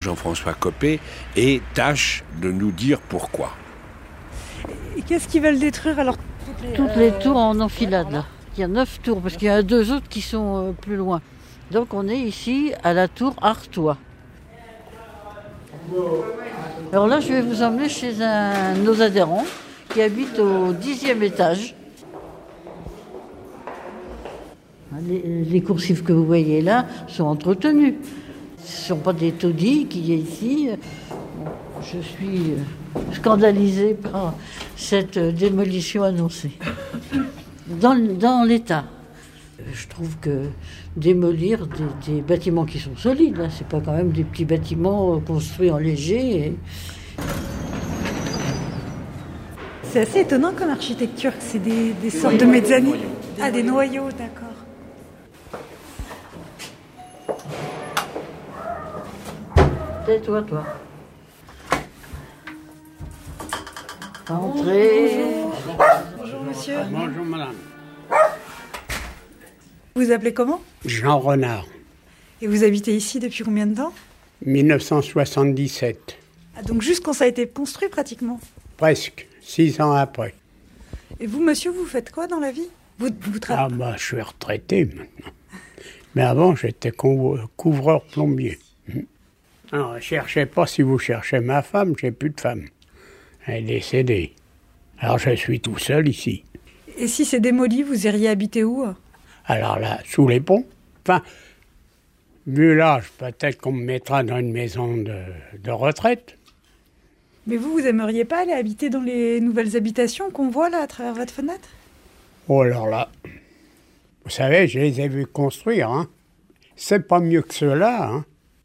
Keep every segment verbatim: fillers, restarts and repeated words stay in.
Jean-François Copé, et tâche de nous dire pourquoi. Et qu'est-ce qu'ils veulent détruire alors? Toutes les, Toutes les tours en enfilade, là. Il y a neuf tours, parce qu'il y en a deux autres qui sont euh, plus loin. Donc on est ici à la tour Artois. Alors là, je vais vous emmener chez un de nos adhérents qui habite au dixième étage. Les, les coursives que vous voyez là sont entretenues. Ce ne sont pas des taudis qui est ici. Je suis scandalisée par cette démolition annoncée. Dans, dans l'état, je trouve que démolir des, des bâtiments qui sont solides, hein, c'est pas quand même des petits bâtiments construits en léger. Et... C'est assez étonnant comme architecture, c'est des, des sortes de mezzanines. Ah, des noyaux, d'accord. Tais-toi, toi. Entrez. Bonjour. Bonjour, monsieur. Bonjour, madame. Vous vous appelez comment? Jean Renard. Et vous habitez ici depuis combien de temps? dix-neuf cent soixante-dix-sept. Ah, donc juste quand ça a été construit, pratiquement? Presque, six ans après. Et vous, monsieur, vous faites quoi dans la vie? Vous, vous tra... Ah bah, je suis retraité maintenant. Mais avant, j'étais couvreur plombier. Alors, je ne cherchais pas, si vous cherchez ma femme, j'ai plus de femme. Elle est décédée. Alors, je suis tout seul ici. Et si c'est démoli, vous iriez habiter où? Alors là, sous les ponts. Enfin, vu l'âge, peut-être qu'on me mettra dans une maison de, de retraite. Mais vous, vous aimeriez pas aller habiter dans les nouvelles habitations qu'on voit là, à travers votre fenêtre? Oh, alors là, vous savez, je les ai vus construire, hein. C'est pas mieux que cela, hein.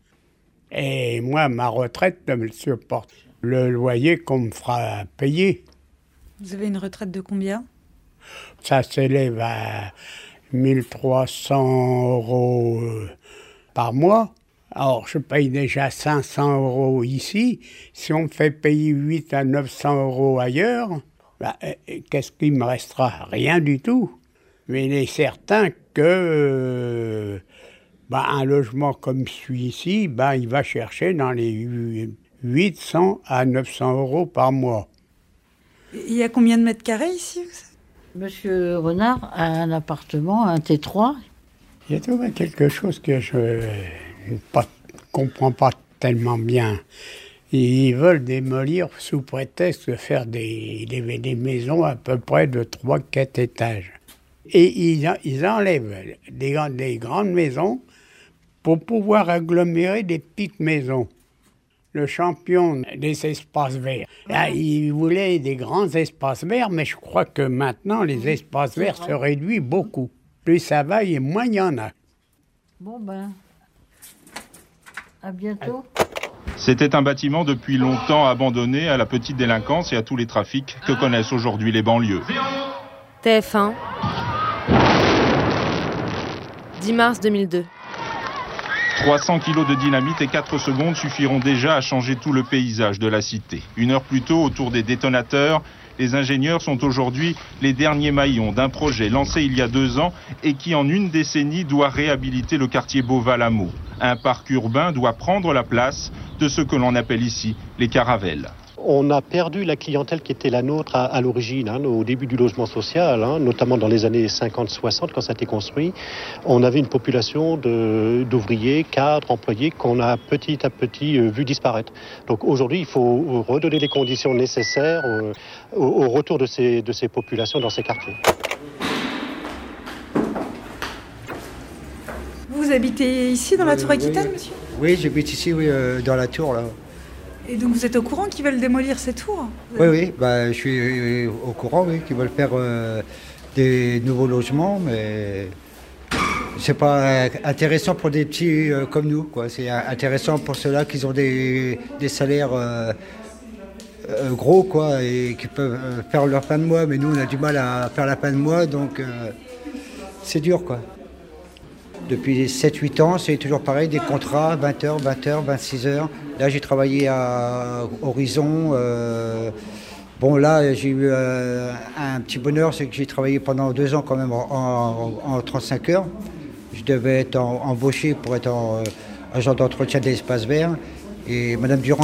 Et moi, ma retraite ne me supporte le loyer qu'on me fera payer. Vous avez une retraite de combien? Ça s'élève à mille trois cents euros par mois. Alors, je paye déjà cinq cents euros ici. Si on me fait payer huit à neuf cents euros ailleurs, bah, qu'est-ce qu'il me restera? Rien du tout. Mais il est certain que euh, bah, un logement comme celui-ci, bah, il va chercher dans les huit cents à neuf cents euros par mois. Il y a combien de mètres carrés ici? Monsieur Renard a un appartement, un T trois. Il y a tout quelque chose que je ne comprends pas tellement bien. Ils veulent démolir sous prétexte de faire des, des, des maisons à peu près de trois quatre étages. Et ils, ils enlèvent des, des grandes maisons pour pouvoir agglomérer des petites maisons. Le champion des espaces verts, là, il voulait des grands espaces verts, mais je crois que maintenant, les espaces verts se réduisent beaucoup. Plus ça va, et moins il y en a. Bon ben, à bientôt. C'était un bâtiment depuis longtemps abandonné à la petite délinquance et à tous les trafics que connaissent aujourd'hui les banlieues. T F un, dix mars deux mille deux. trois cents kilos de dynamite et quatre secondes suffiront déjà à changer tout le paysage de la cité. Une heure plus tôt, autour des détonateurs, les ingénieurs sont aujourd'hui les derniers maillons d'un projet lancé il y a deux ans et qui en une décennie doit réhabiliter le quartier Beauval-Hameau. Un parc urbain doit prendre la place de ce que l'on appelle ici les caravelles. On a perdu la clientèle qui était la nôtre à, à l'origine, hein, au début du logement social, hein, notamment dans les années cinquante soixante quand ça a été construit. On avait une population de, d'ouvriers, cadres, employés qu'on a petit à petit euh, vu disparaître. Donc aujourd'hui, il faut redonner les conditions nécessaires euh, au, au retour de ces, de ces populations dans ces quartiers. Vous habitez ici dans la Tour Aquitaine, oui, monsieur? Oui, j'habite ici, oui, euh, dans la tour, là. Et donc vous êtes au courant qu'ils veulent démolir ces tours? Oui, oui, bah, je suis euh, au courant, oui, qu'ils veulent faire euh, des nouveaux logements, mais c'est pas intéressant pour des petits euh, comme nous, quoi. C'est intéressant pour ceux-là qui ont des, des salaires euh, euh, gros, quoi, et qui peuvent faire leur fin de mois, mais nous on a du mal à faire la fin de mois, donc euh, c'est dur, quoi. Depuis sept huit ans, c'est toujours pareil, des contrats, vingt heures, vingt heures, vingt-six heures. Là, j'ai travaillé à Horizon. Euh, bon, là, j'ai eu euh, un petit bonheur, c'est que j'ai travaillé pendant deux ans quand même en, en, en trente-cinq heures. Je devais être en, embauché pour être en, euh, agent d'entretien des espaces verts. Et Madame Durand